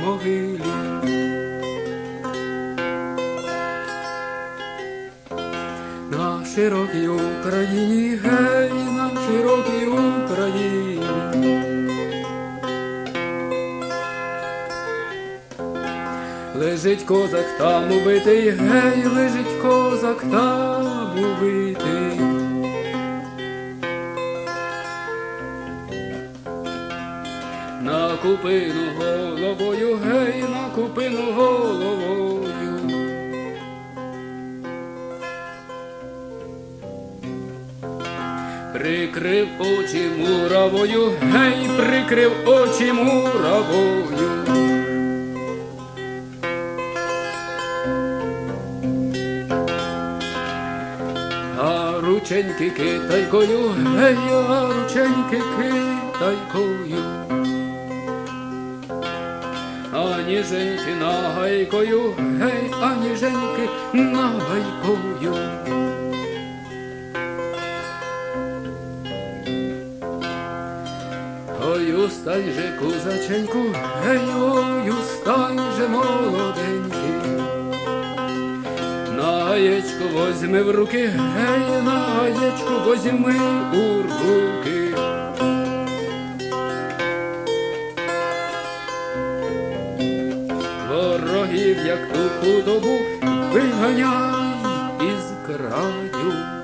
могилі. На широкій Україні, гей, на широкій Україні, лежить козак там убитий, гей, лежить козак там убитий. На купину головою, гей, на купину головою. Прикрив очі муравою, гей, прикрив очі муравою. А рученьки китайкою, гей, а рученьки китайкою. А ніженьки нагайкою, гей, а ніженьки нагайкою. Ой, устань же, козаченьку, гей, ой, устань же, молоденький. На гаєчку возьми в руки, гей, на гаєчку возьми у руки. Ворогів, як ту худобу, виганяй із краю.